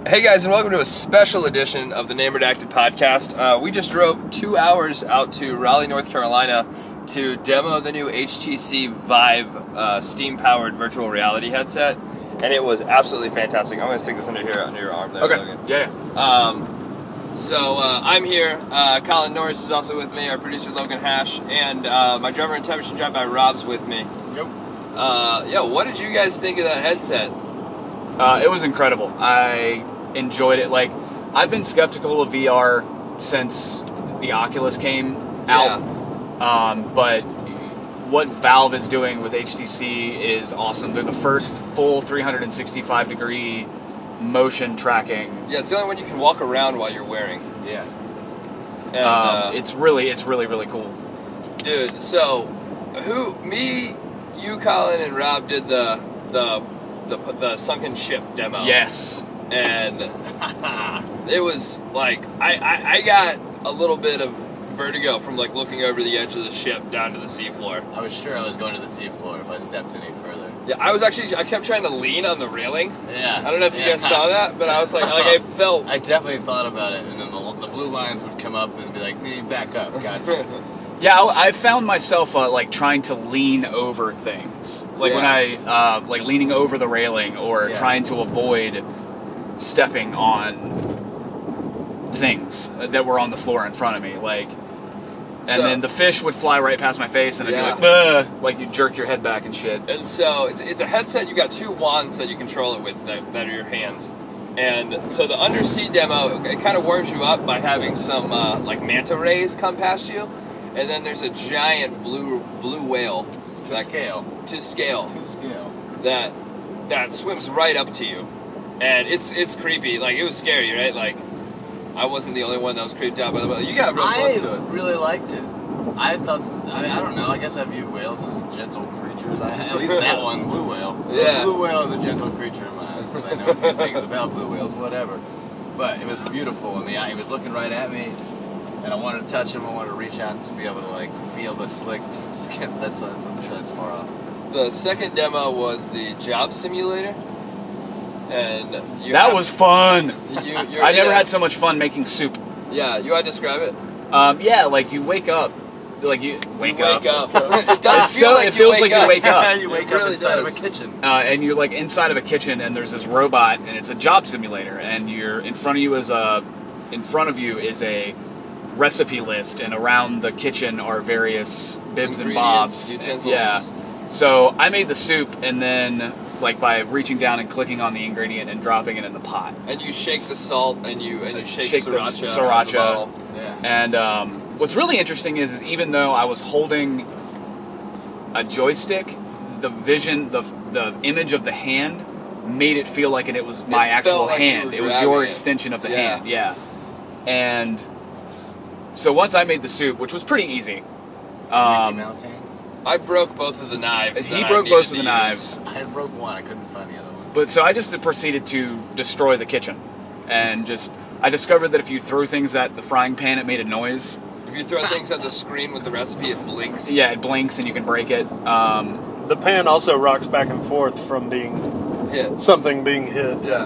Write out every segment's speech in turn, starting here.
Hey guys, and welcome to a special edition of the Name Redacted podcast. We just drove 2 hours out to Raleigh, North Carolina to demo the new HTC Vive steam-powered virtual reality headset, and it was absolutely fantastic. I'm going to stick this under your arm there, okay. Logan. Yeah. I'm here. Colin Norris is also with me, our producer Logan Hash, and my drummer and temperature job by Rob's with me. Yep. What did you guys think of that headset? It was incredible. I enjoyed it. Like, I've been skeptical of VR since the Oculus came out. Yeah. But what Valve is doing with HTC is awesome. They're the first full 365-degree motion tracking. Yeah, it's the only one you can walk around while you're wearing. Yeah. And, it's really cool. Dude, so you, Colin, and Rob did the sunken ship demo. Yes. And it was like I got a little bit of vertigo from like looking over the edge of the ship down to the seafloor. I was sure I was going to the seafloor if I stepped any further. Yeah, I kept trying to lean on the railing. Yeah. I don't know if you guys saw that, but I was like I felt. I definitely thought about it, and then the blue lines would come up and be like, back up, gotcha. Yeah, I found myself like trying to lean over things, like when I like leaning over the railing or trying to avoid stepping on things that were on the floor in front of me, and then the fish would fly right past my face, and I'd be like, "Ugh," like you jerk your head back and shit. And so it's a headset. You got two wands that you control it with that are your hands. And so the undersea demo, it kind of warms you up by having some like manta rays come past you. And then there's a giant blue whale to scale that swims right up to you, and it's creepy. Like, it was scary, right? Like, I wasn't the only one that was creeped out by the whale. You got real close to it. I really liked it. I thought, I don't know. I guess I view whales as gentle creatures. At least that one, blue whale. Yeah. Blue whale is a gentle creature in my eyes because I know a few things about blue whales. Whatever. But it was beautiful, and he was looking right at me. And I wanted to touch him. I wanted to reach out and just be able to like feel the slick skin. I'm sure that's far off. The second demo was the job simulator, and that was fun. I never had so much fun making soup. Yeah, you want to describe it? Yeah, like you wake up, like you wake up. It does feel like it feels like you wake up. You wake up inside of a kitchen, and you're like inside of a kitchen, and there's this robot, and it's a job simulator, and in front of you is a recipe list, and around the kitchen are various bibs and bobs, utensils. Yeah. So I made the soup, and then like by reaching down and clicking on the ingredient and dropping it in the pot. And you shake the salt, and you shake the sriracha. Yeah. And what's really interesting is even though I was holding a joystick, the vision, the image of the hand made it feel like it was my actual hand. It was your extension of the hand. Yeah. And so once I made the soup, which was pretty easy. Mickey Mouse hands? I broke both of the knives. He broke both of the knives. I broke one. I couldn't find the other one. But so I just proceeded to destroy the kitchen. And I discovered that if you throw things at the frying pan, it made a noise. If you throw things at the screen with the recipe, it blinks. Yeah, it blinks and you can break it. The pan also rocks back and forth from being hit. Something being hit. Yeah.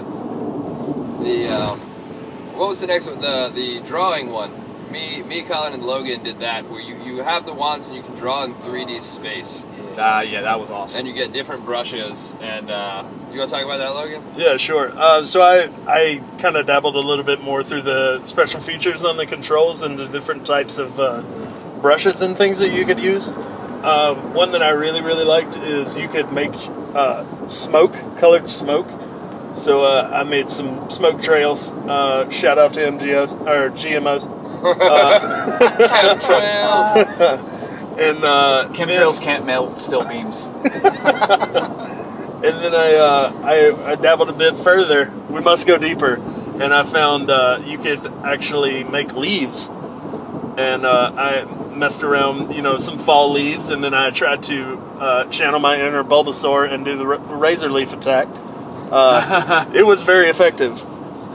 What was the next one? The drawing one. Me, Colin, and Logan did that, where you have the wands and you can draw in 3D space. Yeah, that was awesome. And you get different brushes. And you want to talk about that, Logan? Yeah, sure. So I kind of dabbled a little bit more through the special features on the controls and the different types of brushes and things that you could use. One that I really, really liked is you could make colored smoke. So I made some smoke trails. Shout out to GMOs. Chemtrails. And chemtrails can't melt steel beams. And then I dabbled a bit further. We must go deeper, and I found you could actually make leaves. And I messed around, some fall leaves, and then I tried to channel my inner Bulbasaur and do the razor leaf attack. It was very effective.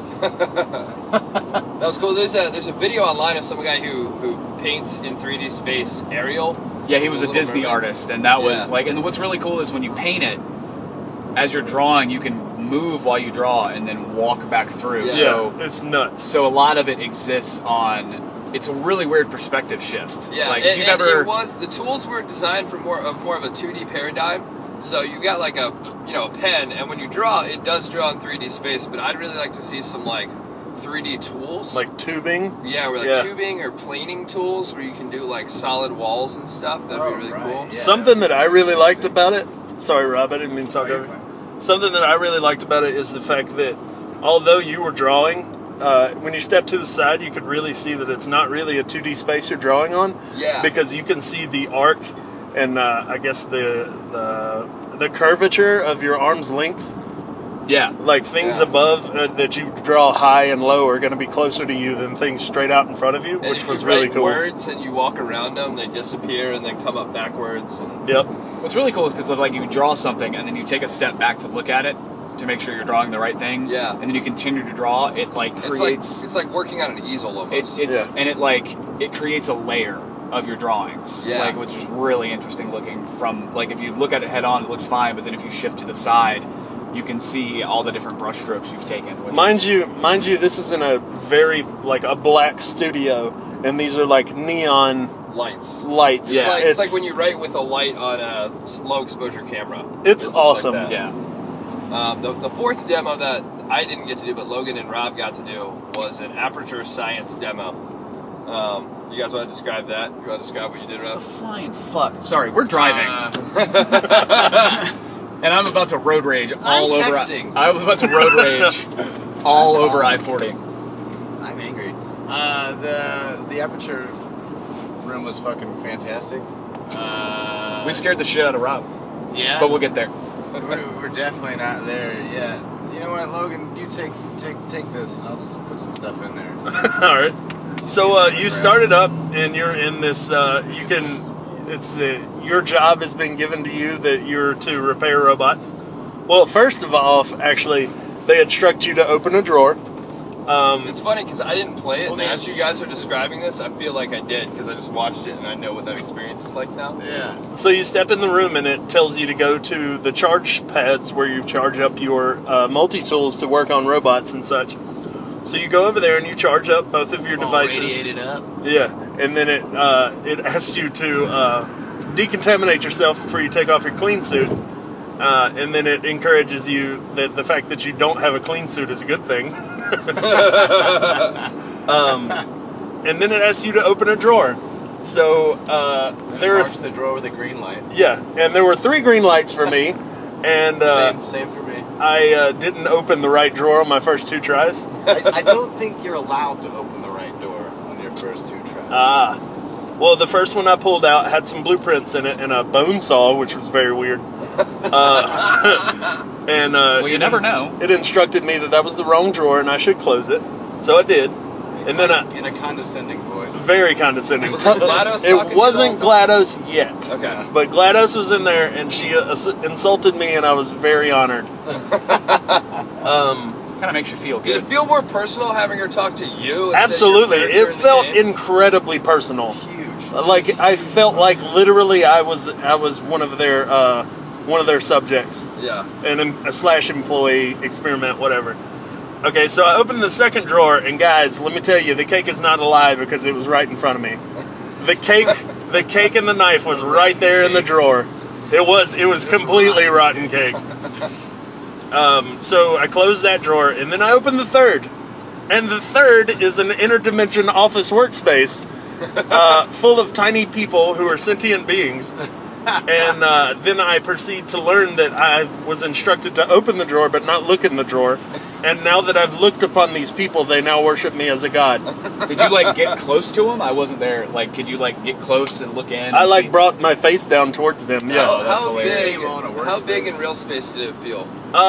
That was cool. There's a video online of some guy who paints in 3D space Ariel. Yeah, he was a Disney artist, and that was and what's really cool is when you paint it, as you're drawing, you can move while you draw and then walk back through. Yeah. So it's nuts. So a lot of it exists on. It's a really weird perspective shift. Yeah, like and, you and never. it was, the tools were designed for more of a 2D paradigm. So you got like a pen, and when you draw, it does draw in 3D space. But I'd really like to see some like 3D tools, Like tubing. yeah, or like Yeah. tubing or planing tools where you can do like solid walls and stuff. That'd be really cool. Yeah, Something that I really liked about it. Sorry, Rob, I didn't mean to talk Oh, you're over. fine. Something that I really liked about it is the fact that although you were drawing, when you step to the side, you could really see that it's not really a 2D space you're drawing on. Yeah. Because you can see the arc and I guess the curvature of your arm's length. Yeah. Like things Yeah. above that you draw high and low are going to be closer to you than things straight out in front of you, And which if was you really write cool. words and you walk around them, they disappear and then come up backwards. And Yep. What's really cool is because like you draw something and then you take a step back to look at it to make sure you're drawing the right thing. Yeah. And then you continue to draw. It like creates. it's like working on an easel almost. It's Yeah. and it creates a layer of your drawings. Yeah. Like which is really interesting looking from like if you look at it head on, it looks fine, but then if you shift to the side, you can see all the different brush strokes you've taken. Which Mind is, you, this is in a very like a black studio, and these are like neon lights. lights. Yeah. It's like when you write with a light on a low exposure camera. It's It looks awesome. Like that. Yeah. The fourth demo that I didn't get to do, but Logan and Rob got to do, was an aperture science demo. You guys want to describe that? You want to describe what you did, Rob? Flying fuck. Sorry, we're driving. Uh, And I'm about to road rage all I'm over. texting. I was about to road rage all over I-40. I'm angry. The aperture room was fucking fantastic. We scared the shit out of Rob, Yeah, but we'll get there. we're definitely not there yet. You know what, Logan? You take this, and I'll just put some stuff in there. All right. So you started up, and you're in this. You can. It's your job has been given to you that you're to repair robots. Well, first of all, actually, they instruct you to open a drawer. It's funny because I didn't play it, Well, and as you guys are describing this, I feel like I did because I just watched it and I know what that experience is like now. Yeah. So you step in the room, and it tells you to go to the charge pads where you charge up your multi-tools to work on robots and such. So you go over there and you charge up both of your devices. Radiated up. Yeah, and then it asks you to decontaminate yourself before you take off your clean suit, and then it encourages you that the fact that you don't have a clean suit is a good thing. And then it asks you to open a drawer. So there are March the drawer with a green light. and there were 3 green lights for me, and Same for me. I didn't open the right drawer on my first 2 tries. I don't think you're allowed to open the right door on your first 2 tries. Well, the first one I pulled out had some blueprints in it and a bone saw, which was very weird. And Well, you never know. It instructed me that was the wrong drawer and I should close it, so I did. And then in a condescending voice. very condescending. Was it GLaDOS talking to It you wasn't the whole GLaDOS yet. Okay. But GLaDOS was in there, and she insulted me, and I was very honored. Kind of makes you feel Did good. it feel more personal having her talk to you? instead of Absolutely, your character it in the felt game? incredibly personal. Huge. Like I felt like literally I was one of their subjects, Yeah. and a slash employee experiment, whatever. Okay, so I opened the second drawer, and guys, let me tell you, the cake is not a lie because it was right in front of me. The cake and the knife was right there in the drawer. It was completely rotten cake. So I closed that drawer, and then I opened the third. And the third is an interdimension office workspace full of tiny people who are sentient beings. And then I proceed to learn that I was instructed to open the drawer but not look in the drawer. And now that I've looked upon these people, they now worship me as a god. Did you like get close to him? I wasn't there. Like, could you like get close and look in? I and like see? brought my face down towards them. Yeah. Oh, that's how hilarious. big? On a How big workspace. in real space did it feel?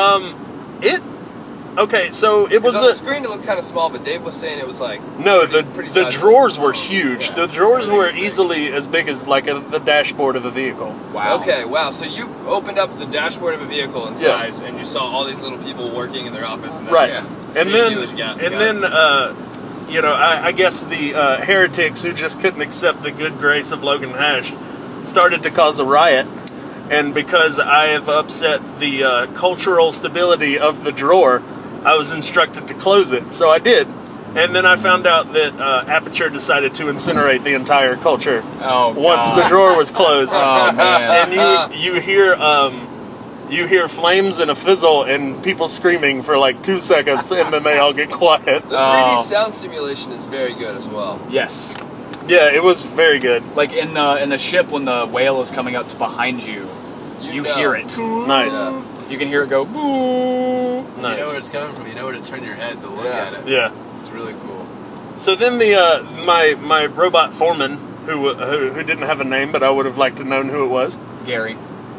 Okay, so it was On the a screen it looked kind of small, but Dave was saying it was like no. pretty The sizable. drawers were huge. Yeah. The drawers were easily as big as like the dashboard of a vehicle. Wow. Okay, wow. So you opened up the dashboard of a vehicle in Yeah. size, and you saw all these little people working in their office. And that, Right. Yeah. And Same then, deal as you got- and got. then, I guess the heretics who just couldn't accept the good grace of Logan Hash started to cause a riot. And because I have upset the cultural stability of the drawer, I was instructed to close it. So I did. And then I found out that Aperture decided to incinerate the entire culture once the drawer was closed. Oh man! And you hear flames and a fizzle and people screaming for like 2 seconds, and then they all get quiet. The 3D sound simulation is very good as well. Yes. Yeah, it was very good. Like in the ship when the whale is coming up to behind you, you know. hear it. Nice. Yeah. You can hear it go boo. Nice. You know where it's coming from. You know where to turn your head to look at it. Yeah. It's really cool. So then the my robot foreman, who didn't have a name, but I would have liked to known who it was. Gary.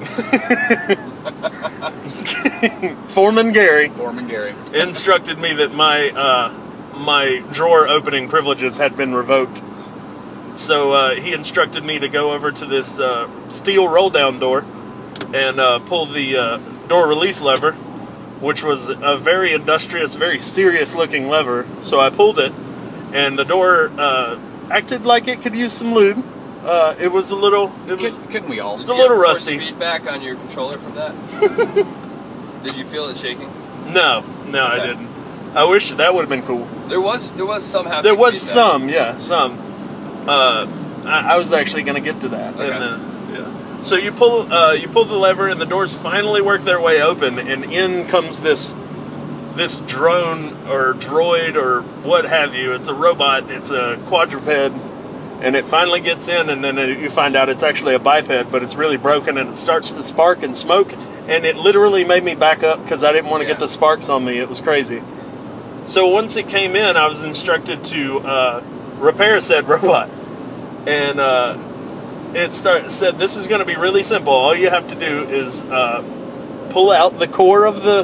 Foreman Gary Foreman Gary. instructed me that my drawer opening privileges had been revoked. So he instructed me to go over to this steel roll down door and pull the door release lever, which was a very industrious, very serious looking lever. So I pulled it, and the door acted like it could use some lube. It was a little. Couldn't we all? Did a you little get force rusty. feedback on your controller from that? Did you feel it shaking? No, I Okay. didn't. I wish that would have been cool. There was some happening. There was some, yeah, some. I was actually going to get to that. Okay. And, yeah. So you pull the lever, and the doors finally work their way open, and in comes this drone or droid or what have you. It's a robot. It's a quadruped, and it finally gets in, and then you find out it's actually a biped, but it's really broken, and it starts to spark and smoke, and it literally made me back up because I didn't want to get the sparks on me. It was crazy. So once it came in, I was instructed to repair said robot, and it said this is going to be really simple. All you have to do is pull out the core of the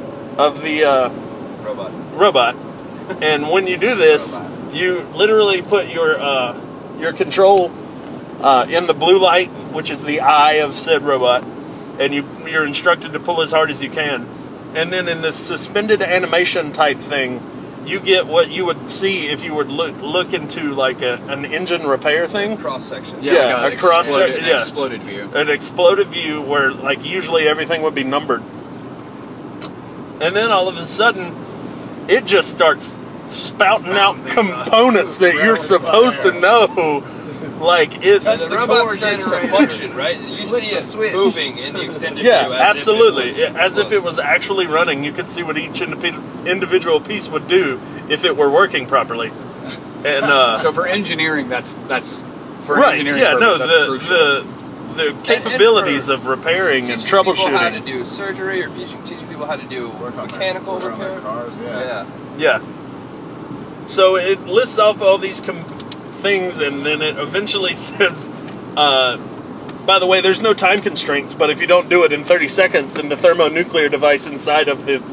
robot, and when you do this, you literally put your control in the blue light, which is the eye of said robot, and you're instructed to pull as hard as you can. And then in this suspended animation type thing, you get what you would see if you would look into like an engine repair thing. Cross section. Yeah, like a cross exploded, section, yeah. exploded view. An exploded view where like usually everything would be numbered. And then all of a sudden, it just starts spouting out components that you're supposed to know. Like it's And the robot starts to function, right? You see it switch. moving in the extended yeah, view. absolutely. As If it was actually running, you could see what each individual piece would do if it were working properly. And So for engineering, that's for right, engineering yeah, purpose, no, that's crucial. the capabilities of repairing and Teaching people how to troubleshooting. do surgery or teaching people how to do mechanical Work on their repair. cars, Yeah. Yeah. So it lists off all these things, and then it eventually says, by the way, there's no time constraints, but if you don't do it in 30 seconds, then the thermonuclear device inside of the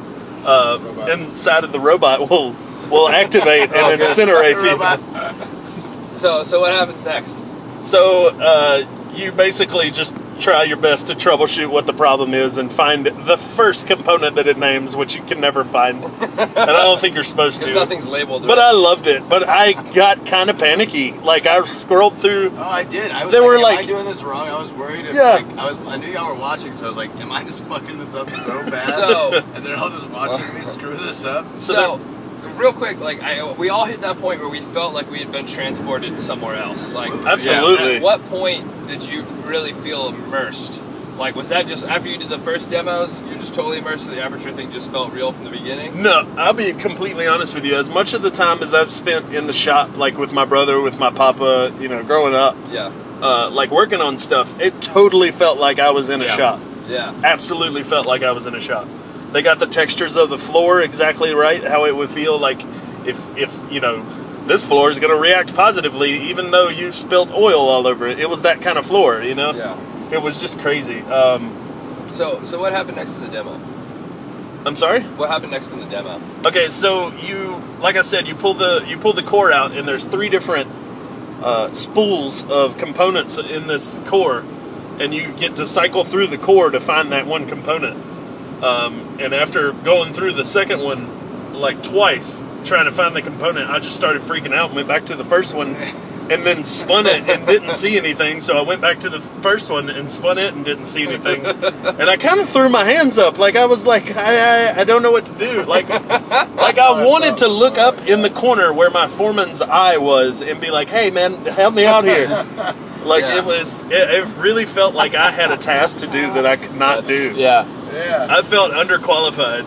robot will activate and incinerate the. So what happens next? So you basically just try your best to troubleshoot what the problem is and find the first component that it names, which you can never find. And I don't think you're supposed to. Because nothing's labeled. But I loved it. But I got kind of panicky. Like I scrolled through. Oh, I did. I was They like, were am like- I doing this wrong? I was worried. If, Yeah. like, I knew y'all were watching, so I was like, am I just fucking this up so bad? So- and they're all just watching me screw this up. So, real quick, like we all hit that point where we felt like we had been transported somewhere else. Like, Absolutely. At what point did you really feel immersed? Like, was that just after you did the first demos? You're just totally immersed, so the Aperture thing just felt real from the beginning. No, I'll be completely honest with you. As much of the time as I've spent in the shop, like with my brother, with my papa, growing up, Yeah. like working on stuff, it totally felt like I was in a shop. Yeah. Absolutely felt like I was in a shop. They got the textures of the floor exactly right, how it would feel like if this floor is going to react positively even though you spilled oil all over it. It was that kind of floor, Yeah. It was just crazy. So what happened next in the demo? I'm sorry? What happened next in the demo? Okay, so like I said, you pull the core out, and there's 3 different spools of components in this core, and you get to cycle through the core to find that one component. And after going through the second one like twice, trying to find the component, I just started freaking out and went back to the first one and then spun it and didn't see anything. So I went back to the first one and spun it and didn't see anything. And I kind of threw my hands up, like I was like, I don't know what to do. Like I wanted to look up in the corner where my foreman's eye was and be like, hey man, help me out here. Like it really felt like I had a task to do that I could not do. Yeah. I felt underqualified.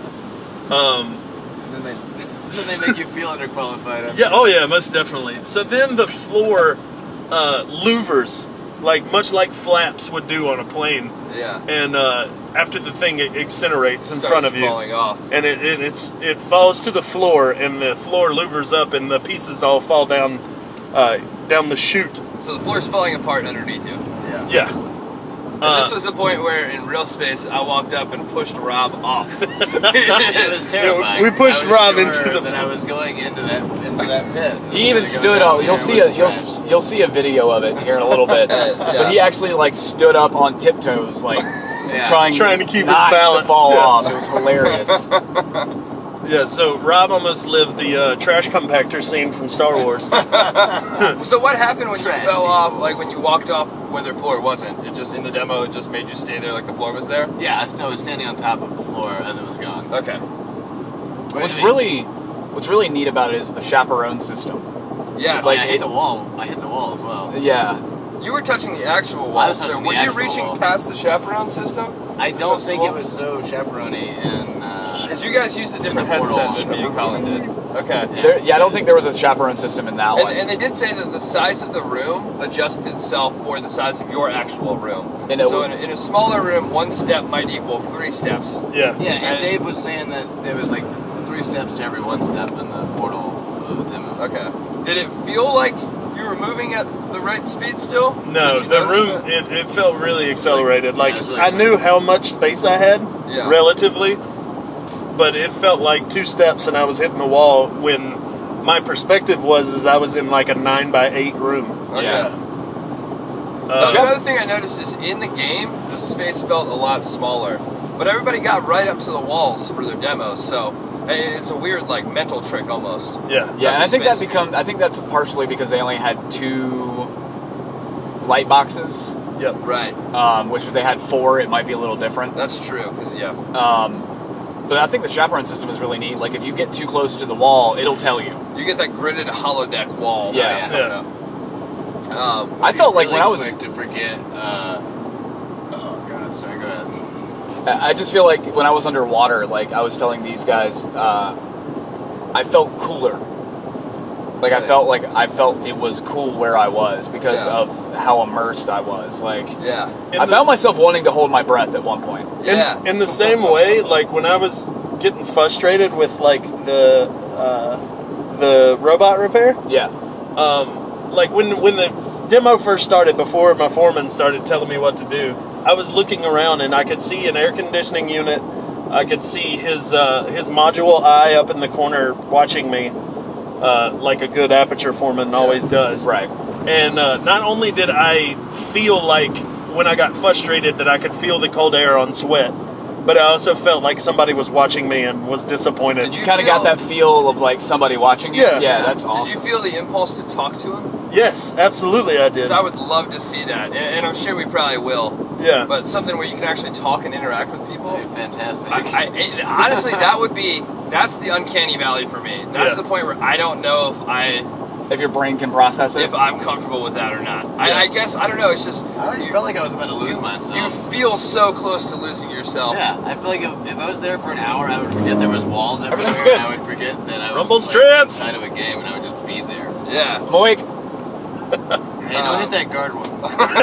Doesn't they make you feel underqualified? Yeah, oh yeah, most definitely. So then the floor louvers, like much like flaps would do on a plane. Yeah. And after the thing incinerates in front of you, falling off. and it falls to the floor, and the floor louvers up, and the pieces all fall down the chute. So the floor's falling apart underneath you. Yeah. And this was the point where, in real space, I walked up and pushed Rob off. It was terrifying. We pushed I was Rob sure into the. that I was going into that pit. He even stood up. You'll see a video of it here in a little bit. But he actually like stood up on tiptoes, like trying to keep his not balance. to fall off. It was hilarious. Yeah, so Rob almost lived the trash compactor scene from Star Wars. So what happened when you fell off? Like when you walked off where the floor wasn't? It just in the demo, it just made you stay there like the floor was there. Yeah, I was standing on top of the floor as it was gone. Okay. What's really neat about it is the chaperone system. Yes. Like, I hit the wall. I hit the wall as well. Yeah. You were touching the actual I wall, was so touching were the you actual reaching wall. past the chaperone system? I don't So think slow? it was so chaperone-y and. Because you guys used a different the portal. headset than me and Colin did. Okay. I don't think there was a chaperone system in that one. And they did say that the size of the room adjusts itself for the size of your actual room. And it So would- in a smaller room, one step might equal 3 steps. Yeah. Yeah, and Dave was saying that there was like 3 steps to every 1 step in the portal demo. Okay. Did it feel like you were moving at the right speed still? No, Did you the notice room, that? it felt really accelerated. Yeah, Like, it was really I quick. knew how much space I had, Yeah. relatively, but it felt like 2 steps and I was hitting the wall when my perspective was I was in like a 9x8 room. Okay. Yeah. Another thing I noticed is in the game, the space felt a lot smaller. But everybody got right up to the walls for their demos, so it's a weird like mental trick almost. Yeah. Yeah, and I think space. I think that's partially because they only had 2 light boxes, Yep. Right. which if they had 4, it might be a little different. That's true, because But I think the chaperone system is really neat. Like if you get too close to the wall, it'll tell you. you get that gridded holodeck wall. Yeah. Yeah. I felt like Really when I was, quick to forget. Oh God, sorry. Go ahead. I just feel like when I was underwater, like I was telling these guys, I felt cooler. Like I felt it was cool where I was because Yeah. of how immersed I was. Like Yeah. I found myself wanting to hold my breath at one point. Yeah. In the same way, like when I was getting frustrated with like the robot repair, Yeah. like when the demo first started, before my foreman started telling me what to do, I was looking around and I could see an air conditioning unit. I could see his module eye up in the corner watching me, like a good aperture foreman always does. Right. And not only did I feel like when I got frustrated that I could feel the cold air on sweat, but I also felt like somebody was watching me and was disappointed. Did You kind of got that feel of like somebody watching you. Yeah. Yeah, that's Did awesome. you feel the impulse to talk to him? Yes, absolutely I did. Because I would love to see that, and I'm sure we probably will. Yeah. But something where you can actually talk and interact with people. Hey, fantastic. Honestly, that's the uncanny valley for me. That's Yeah. the point where I don't know If your brain can process it. if I'm comfortable with that or not. Yeah. I guess I don't know. It's just I already felt like I was about to lose myself. you feel so close to losing yourself. Yeah, I feel like if I was there for an hour, I would forget there was walls everywhere. Everything's good. And I would forget that I was Rumble like, strips! inside of a game, and I would just be there. Yeah. I'm awake. Hey, don't hit that guard one.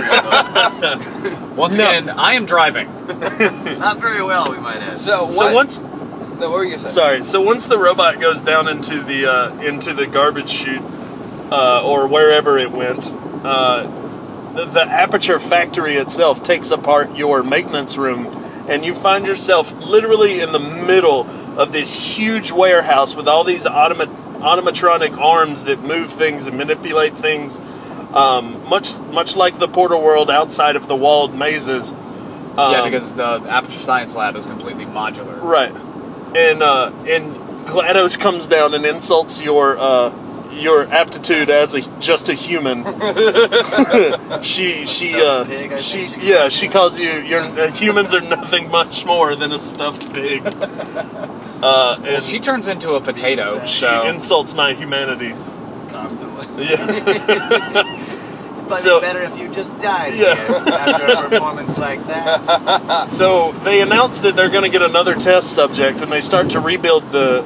Once No. again, I am driving. Not very well, we might add. So So what? once, No, what were you gonna say? sorry. So once the robot goes down into the garbage chute, or wherever it went, the aperture factory itself takes apart your maintenance room, and you find yourself literally in the middle of this huge warehouse with all these automatronic arms that move things and manipulate things, much like the Portal World outside of the walled mazes. Yeah, because the Aperture Science Lab is completely modular. Right, and GLaDOS comes down and insults your your aptitude as just a human. she pig, I think she calls you humans are nothing much more than a stuffed pig. And She turns into a potato. she So insults my humanity. Constantly. Yeah. But So- it's better if you just died Yeah. here after a performance like that. So they announced that they're going to get another test subject, and they start to rebuild the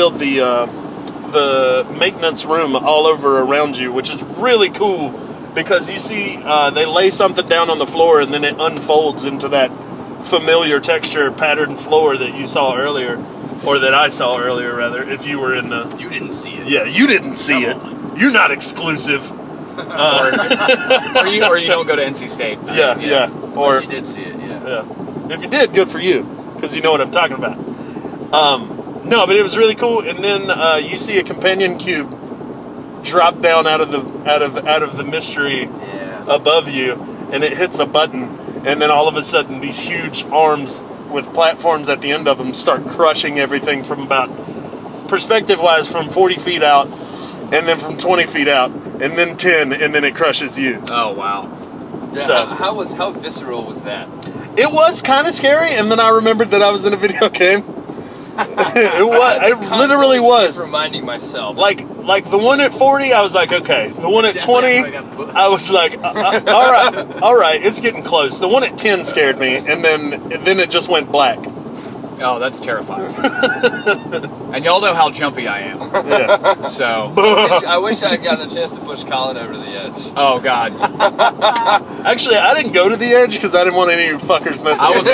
maintenance room all over around you, which is really cool because you see they lay something down on the floor, and then it unfolds into that familiar texture patterned floor that you saw earlier, or that I saw earlier rather. If you were in the You didn't see it. yeah, you didn't see it. You're not exclusive. or you don't go to NC State. Yeah. Or you did see it, yeah. yeah. If you did, good for you, because you know what I'm talking about. No, but it was really cool. And then you see a companion cube drop down out of the mystery Yeah. above you, and it hits a button, and then all of a sudden these huge arms with platforms at the end of them start crushing everything from about perspective-wise from 40 feet out, and then from 20 feet out, and then 10, and then it crushes you. Oh wow. Yeah, So- how visceral was that? It was kind of scary, and then I remembered that I was in a video game. It was. It literally Constantly was. keep reminding myself. Like the one at 40, I was like, okay. The one at 20, I was like, all right, it's getting close. The one at 10 scared me, and then it just went black. Oh, that's terrifying. And y'all know how jumpy I am. Yeah. So, I wish I had gotten the chance to push Colin over the edge. oh god, Actually, I didn't go to the edge because I didn't want any of you fuckers messing with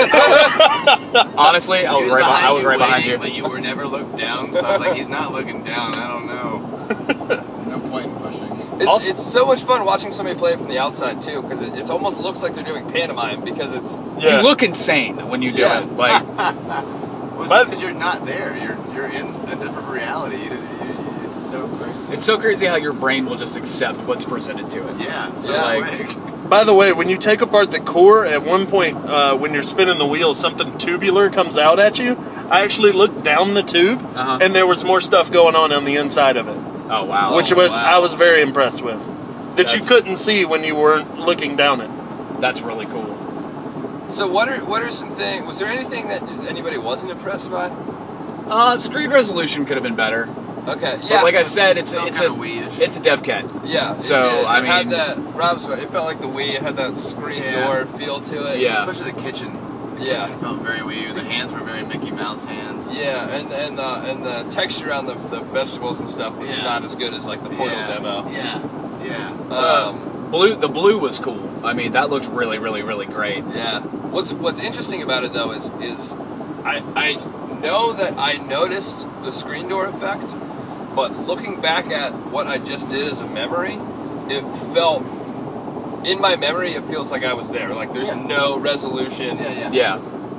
me. honestly, I was right behind you. But you were never looked down, so I was like, he's not looking down. I don't know. No point in pushing. It's so much fun watching somebody play it from the outside too, because it almost looks like they're doing pantomime because it's Yeah. You look insane when you do Yeah. it. Like, Well, But- because you're not there. You're in a different reality. It's so crazy. it's so crazy how your brain will just accept what's presented to it. Yeah. So Yeah. like, By the way, when you take apart the core, at one point when you're spinning the wheel, something tubular comes out at you. I actually looked down the tube, Uh-huh. and there was more stuff going on the inside of it, Oh wow. which wow. I was very impressed with. That you That's- couldn't see when you weren't looking down it. That's really cool. so. What are some things? Was there anything that anybody wasn't impressed by? Screen resolution could have been better. Okay, But yeah, like I said, it's felt a kinda Wii-ish. it's a dev kit. yeah. So, it did. I It had mean- that. Rob's right. It felt like the Wii. It had that screen Yeah. door feel to it. Yeah. especially the kitchen. The Yeah. kitchen felt very weird. The hands were very Mickey Mouse hands. Yeah, and the texture on the vegetables and stuff was Yeah. not as good as like the Portal yeah. demo. Yeah. The blue was cool. I mean, that looked really, really, really great. Yeah. What's interesting about it though is I know that I noticed the screen door effect, but looking back at what I just did as a memory, it felt in my memory it feels like I was there. Like there's no resolution. Yeah.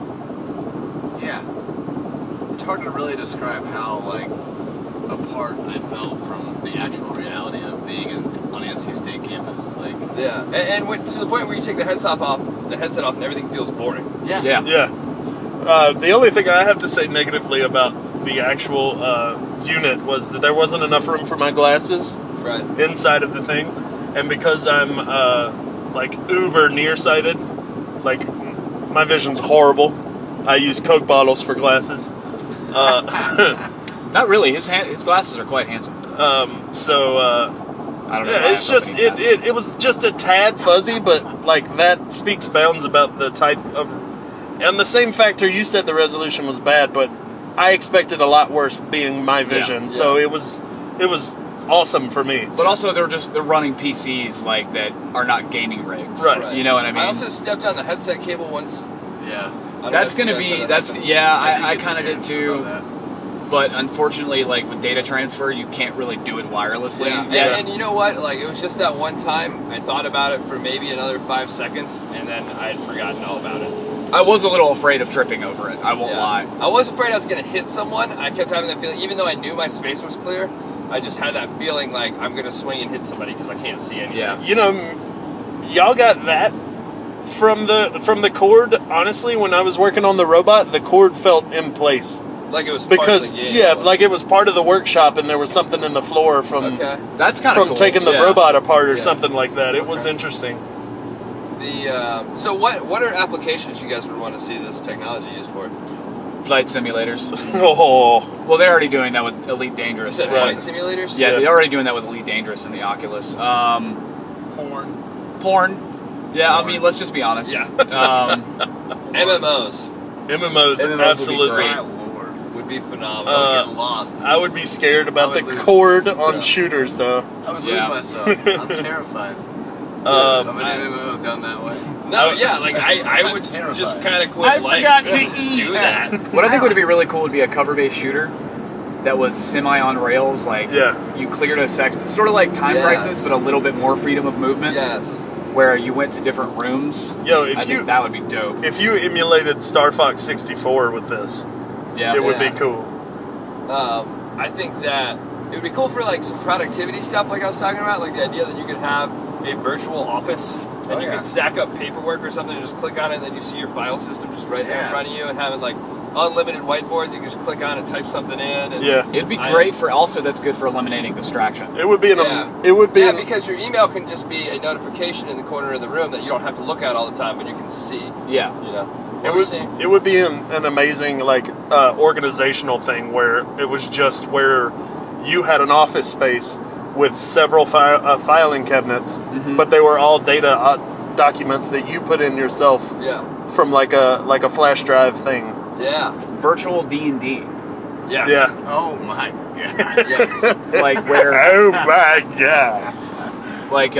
Yeah. It's hard to really describe how like apart I felt from the actual reality of being on NC State campus. Like, Yeah. And to the point where you take the headset off, and everything feels boring. yeah. Yeah. Yeah. The only thing I have to say negatively about the actual unit was that there wasn't enough room for my glasses Right. inside of the thing, and because I'm like uber nearsighted, like my vision's horrible. I use Coke bottles for glasses. Not really. His glasses are quite handsome. So I don't know. yeah, why it's I'm just opening that. it was just a tad fuzzy, but like that speaks bounds about the type of. And the same factor, you said the resolution was bad, but I expected a lot worse being my vision. Yeah. So it was awesome for me. But also, they're running PCs like that are not gaming rigs. Right. You know what I mean? I also stepped on the headset cable once. Yeah. I don't That's know if you gonna guys saw be. that. That's yeah. I think kind of it's did scary too. about that. But unfortunately, like with data transfer, you can't really do it wirelessly. Yeah. And you know what? Like it was just that one time I thought about it for maybe another 5 seconds, and then I had forgotten all about it. I was a little afraid of tripping over it. I won't Yeah. lie. I was afraid I was gonna hit someone. I kept having that feeling, even though I knew my space was clear. I just had that feeling like I'm gonna swing and hit somebody because I can't see anything. Yeah. You know, y'all got that from the cord. Honestly, when I was working on the robot, the cord felt in place. Like it was part because of the game. like it was part of the workshop, and there was something in the floor from That's kind of from cool. taking the robot apart or Yeah. something like that. It was Okay. interesting. So what are applications you guys would want to see this technology used for? Flight simulators. Oh, Well, they're already doing that with Elite Dangerous. Is that Right. flight simulators? Yeah, Yeah. they're already doing that with Elite Dangerous in the Oculus. Porn. Porn. Yeah, I mean, let's just be honest. Yeah. MMOs MMOs, MMOs would be absolutely. great. My lord. would be phenomenal. I'll get lost. I would be scared about I the would lose. cord on Yeah. shooters, though. I would Yeah. lose myself. I'm terrified. I'm an MMO done that way. No, yeah, like I would Terrified. just kind of quit I life. forgot to Just eat. Do that. What I think would be really cool would be a cover-based shooter that was semi on rails. Like, Yeah. you cleared a section, sort of like Time Yes. Crisis, but a little bit more freedom of movement. Yes. Where you went to different rooms. Yo, I if think you that would be dope. if you emulated Star Fox 64 with this, Yeah. it would Yeah. be cool. I think that it would be cool for like some productivity stuff, like I was talking about, like the idea that you could have a virtual office and you yeah. could stack up paperwork or something and just click on it, and then you see your file system just right there in Yeah. front of you, and having like unlimited whiteboards, you can just click on and type something in. And Yeah. It'd be I- great for also. That's good for eliminating distraction. It would be an Yeah. it would be Yeah, an- because your email can just be a notification in the corner of the room that you don't have to look at all the time, but you can see. Yeah. You know. it What were you saying? would be an amazing like organizational thing where it was just where you had an office space with several filing cabinets, but they were all data documents that you put in yourself Yeah. from like a flash drive thing. Yeah. Virtual D&D. Yes. Yeah. Oh my god. Yes. Like where, Oh my god! like,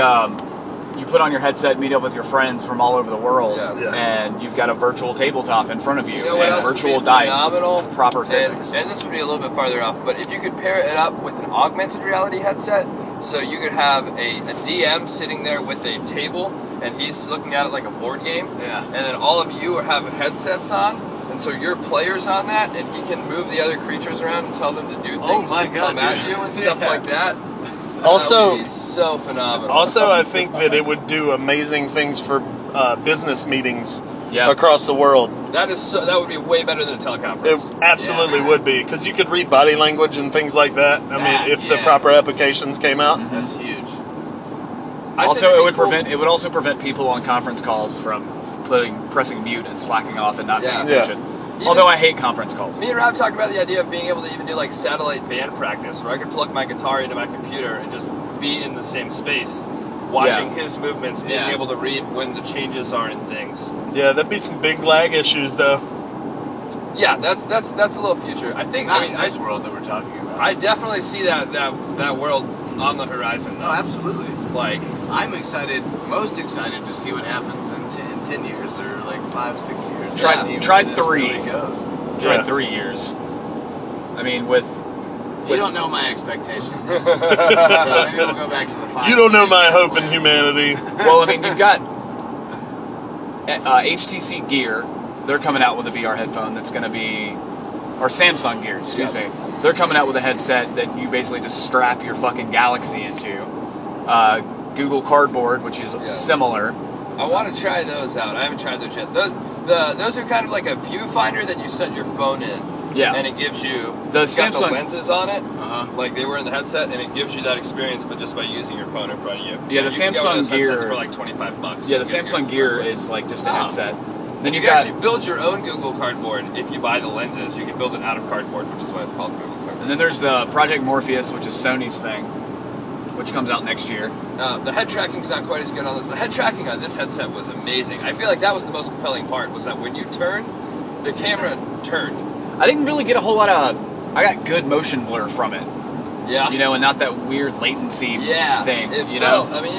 you put on your headset, meet up with your friends from all over the world, Yes. Yeah. and you've got a virtual tabletop in front of you, You know what and else would virtual be dice phenomenal? with proper And, physics. and this would be a little bit farther off, but if you could pair it up with an augmented reality headset, so you could have a DM sitting there with a table, and he's looking at it like a board game, Yeah. and then all of you have headsets on, and so you're players on that, and he can move the other creatures around and tell them to do things my to God, come at dude. you and stuff Yeah. like that. Also- that would be so phenomenal. Also, I think that it would do amazing things for business meetings Yeah. across the world. that would be way better than a It teleconference. absolutely Yeah. would be, because you could read body language and things like that. I mean, if the yeah. proper applications came out. That's huge. I said Also, it'd it be would cool- prevent. It would also prevent people on conference calls from pressing mute and slacking off and not paying Yeah. attention. Even Although I s- hate conference calls. Me and Rob talked about the idea of being able to even do like satellite band practice, where I could plug my guitar into my computer and just be in the same space, watching his movements, being Yeah. able to read when the changes are in things. Yeah, that'd be some big lag issues, though. Yeah, that's a little future. I think. Not I mean, in this world that we're talking about. I definitely see that world on the horizon. No, absolutely. Like, I'm excited, most excited to see what happens in 10 years or like 5, 6 years. Try- See where try this 3. really goes. Tried Yeah. 3 years. I mean, with You don't know my expectations. So maybe we'll go back to the 5. You don't know my hope in humanity. well, I mean, you've got HTC Gear. They're coming out with a VR headphone that's going to be, or Samsung Gear, excuse Yes. me. They're coming out with a headset that you basically just strap your fucking Galaxy into. Google Cardboard, which is Yes. similar. I want to try those out. I haven't tried those yet. Those are kind of like a viewfinder that you set your phone in. Yeah. And it gives you The it's got Samsung- the lenses on it, Uh-huh. like they were in the headset, and it gives you that experience, but just by using your phone in front of you. Yeah, the And you can get one of Samsung those headsets Gear- for like $25. Yeah, the You get Samsung Gear is like just a Oh. headset. Then You you can got actually build your own Google Cardboard if you buy the lenses. You can build it out of cardboard, which is why it's called Google Cardboard. and then there's the Project Morpheus, which is Sony's thing, which comes out next year. The head tracking's not quite as good on this. The head tracking on this headset was amazing. I feel like that was the most compelling part, was that when you turn, the camera turned. I didn't really get a whole lot of. I got good motion blur from it, Yeah. you know, and not that weird latency Yeah, thing, it you felt, know. I mean,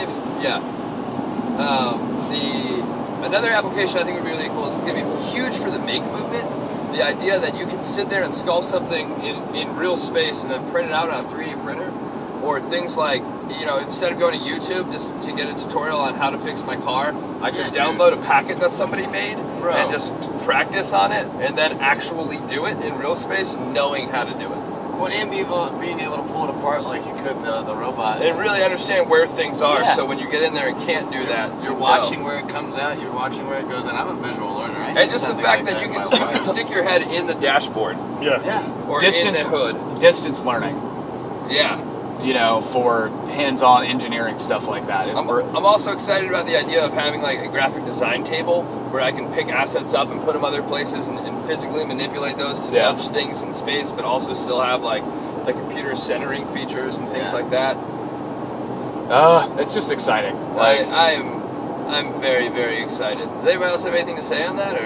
another application I think would be really cool is it's going to be huge for the make movement. The idea that you can sit there and sculpt something in real space and then print it out on a 3D printer, or things like, you know, instead of going to YouTube just to get a tutorial on how to fix my car, I could Yeah, download a packet that somebody made Bro. and just practice on it, and then actually do it in real space, knowing how to do it. Well, and being able to pull it apart like you could the robot. And really understand where things are, Yeah. so when you get in there and can't do that, You're you watching know. where it comes out, you're watching where it goes, and I'm a visual learner. I And just the Something fact like that you my can wife. stick your head in the dashboard Yeah. Yeah. or Distance- in the hood. Distance learning, Yeah. you know, for hands-on engineering stuff like that. Is I'm also excited about the idea of having like a graphic design table where I can pick assets up and put them other places and physically manipulate those to Yeah. nudge things in space, but also still have like the computer centering features and things Yeah. like that. it's just exciting. Like, I'm very, very excited. Does anybody else have anything to say on that, or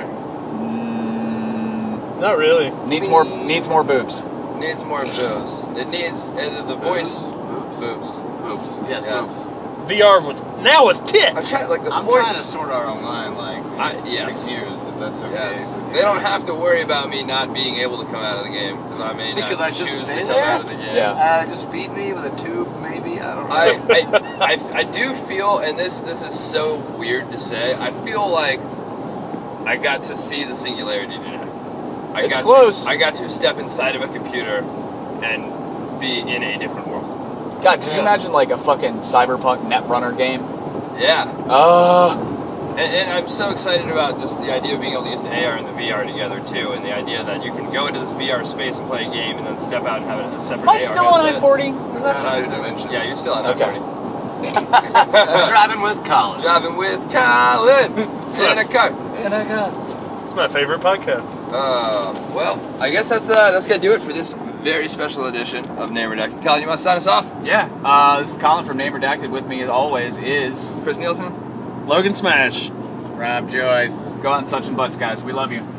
Not really. needs more boobs. needs more boobs? It needs the voice. Boobs. Boobs. Boobs. Yes, Yeah. boobs. VR with I'm tits. trying like the I'm voice. trying to sort out online, like, yes. 6 years, if that's okay. Yes. They don't have to worry about me not being able to come out of the game because I may not Because I just choose to stay come there? out of the game. Yeah. Just feed me with a tube, maybe? I don't know. I do feel, and this is so weird to say, I feel like I got to see the singularity today. It's close. I got to step inside of a computer and be in a different world. God, could you Yeah. imagine like a fucking cyberpunk Netrunner game? Yeah. And And I'm so excited about just the idea of being able to use the AR and the VR together too, and the idea that you can go into this VR space and play a game and then step out and have it as a separate am I AR still on headset. I-40? Is that Yeah. Another dimension. Yeah, you're still on Okay. I-40. Driving with Colin. Driving with Colin in a car. And I got It's my favorite podcast. Well, I guess that's gonna do it for this very special edition of Name Redacted. Colin, you want to sign us off? Yeah, this is Colin from Name Redacted. With me as always is Chris Nielsen. Logan Smash. Rob Joyce. go out and touch some butts, guys. We love you.